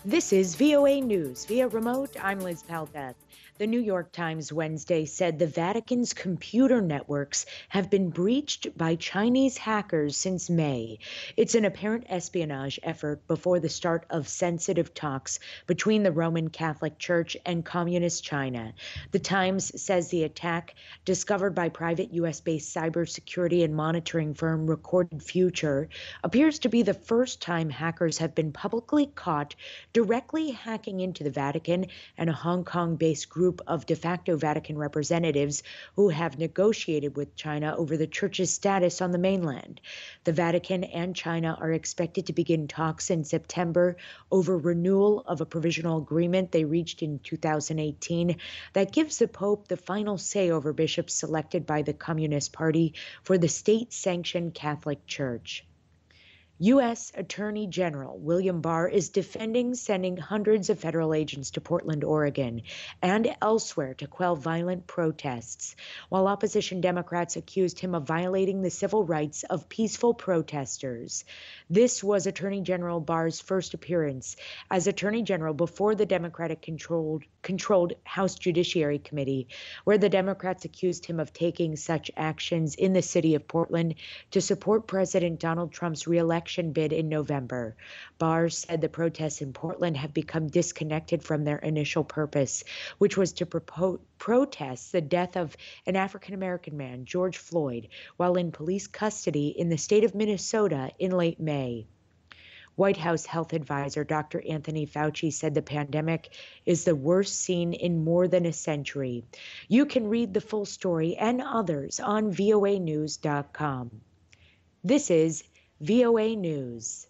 This is VOA News. Via remote, I'm Liz Palka. The New York Times Wednesday said the Vatican's computer networks have been breached by Chinese hackers since May. It's an apparent espionage effort before the start of sensitive talks between the Roman Catholic Church and Communist China. The Times says the attack, discovered by private U.S.-based cybersecurity and monitoring firm Recorded Future, appears to be the first time hackers have been publicly caught directly hacking into the Vatican and a Hong Kong-based group of de facto Vatican representatives who have negotiated with China over the church's status on the mainland. The Vatican and China are expected to begin talks in September over renewal of a provisional agreement they reached in 2018 that gives the Pope the final say over bishops selected by the Communist Party for the state-sanctioned Catholic Church. U.S. Attorney General William Barr is defending sending hundreds of federal agents to Portland, Oregon, and elsewhere to quell violent protests, while opposition Democrats accused him of violating the civil rights of peaceful protesters. This was Attorney General Barr's first appearance as Attorney General before the Democratic-controlled House Judiciary Committee, where the Democrats accused him of taking such actions in the city of Portland to support President Donald Trump's re-election bid in November. Barr said the protests in Portland have become disconnected from their initial purpose, which was to protest the death of an African-American man, George Floyd, while in police custody in the state of Minnesota in late May. White House health advisor Dr. Anthony Fauci said the pandemic is the worst seen in more than a century. You can read the full story and others on voanews.com. This is VOA News.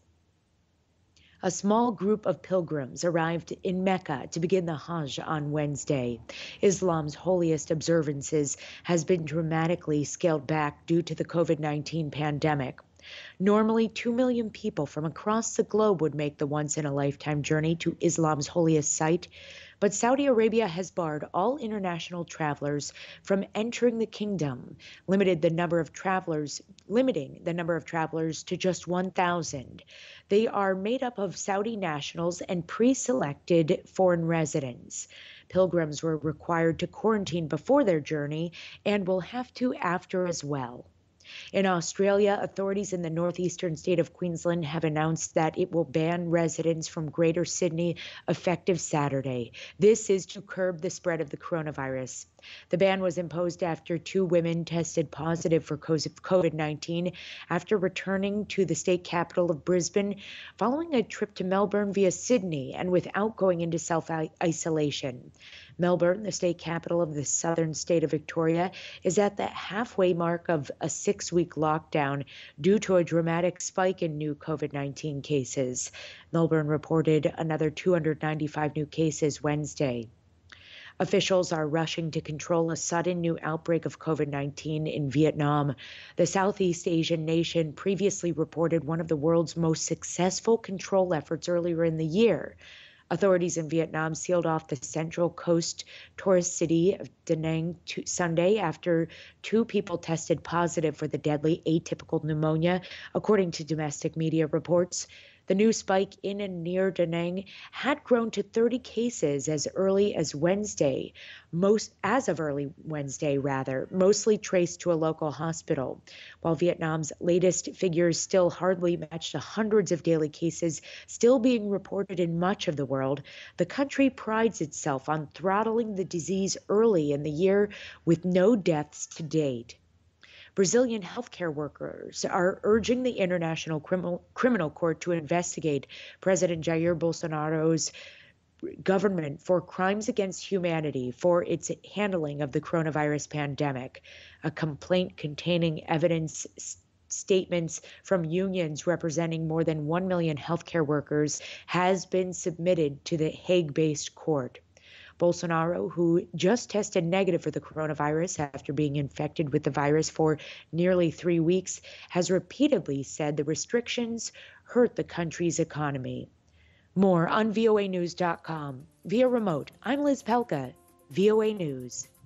A small group of pilgrims arrived in Mecca to begin the Hajj on Wednesday. Islam's holiest observances has been dramatically scaled back due to the COVID-19 pandemic. Normally, 2 million people from across the globe would make the once-in-a-lifetime journey to Islam's holiest site, but Saudi Arabia has barred all international travelers from entering the kingdom, limiting the number of travelers to just 1,000. They are made up of Saudi nationals and pre-selected foreign residents. Pilgrims were required to quarantine before their journey and will have to after as well. In Australia, authorities in the northeastern state of Queensland have announced that it will ban residents from Greater Sydney effective Saturday. This is to curb the spread of the coronavirus. The ban was imposed after 2 women tested positive for COVID-19 after returning to the state capital of Brisbane following a trip to Melbourne via Sydney and without going into self-isolation. Melbourne, the state capital of the southern state of Victoria, is at the halfway mark of a 6-week lockdown due to a dramatic spike in new COVID-19 cases. Melbourne reported another 295 new cases Wednesday. Officials are rushing to control a sudden new outbreak of COVID-19 in Vietnam. The Southeast Asian nation previously reported one of the world's most successful control efforts earlier in the year. Authorities in Vietnam sealed off the Central Coast tourist city of Da Nang Sunday after 2 people tested positive for the deadly atypical pneumonia, according to domestic media reports. The new spike in and near Da Nang had grown to 30 cases as of early Wednesday, mostly traced to a local hospital. While Vietnam's latest figures still hardly match the hundreds of daily cases still being reported in much of the world, the country prides itself on throttling the disease early in the year with no deaths to date. Brazilian healthcare workers are urging the International Criminal Court to investigate President Jair Bolsonaro's government for crimes against humanity for its handling of the coronavirus pandemic. A complaint containing evidence statements from unions representing more than 1 million healthcare workers has been submitted to the Hague-based court. Bolsonaro, who just tested negative for the coronavirus after being infected with the virus for nearly 3 weeks, has repeatedly said the restrictions hurt the country's economy. More on voanews.com. Via remote, I'm Liz Pelka, VOA News.